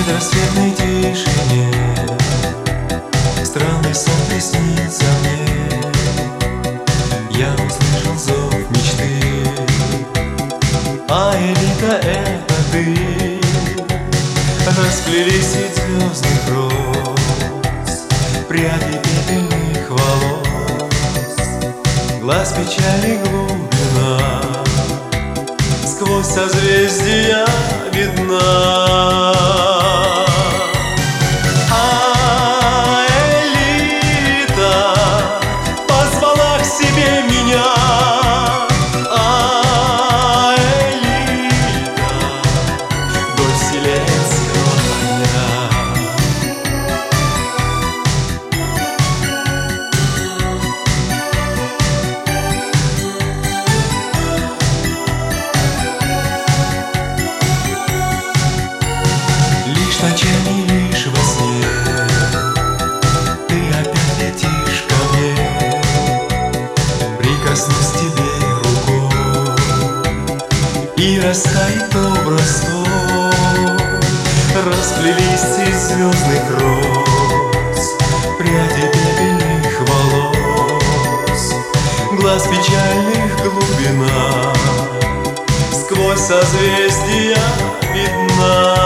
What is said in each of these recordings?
предрассветной тишине странный сон приснится мне. Я услышал зов мечты, а элита — это ты. Расплелись ведь звездных роз пряди пепельных волос, глаз печали глубина сквозь созвездия видна. А элита позвала к себе меня. А элита до вселенского огня. Ночами лишь во сне ты опять летишь ко мне. Прикоснусь тебе рукой, и растает образ твой. Расплелись из звездных роз пряди пепельных волос, глаз печальных глубина сквозь созвездия видна.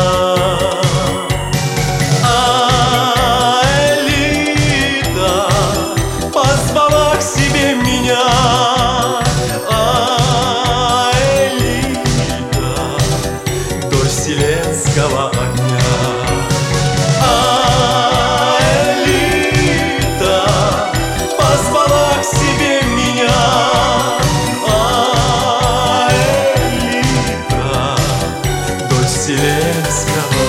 Вселенского огня. А элита позвала к себе меня. А элита до вселенского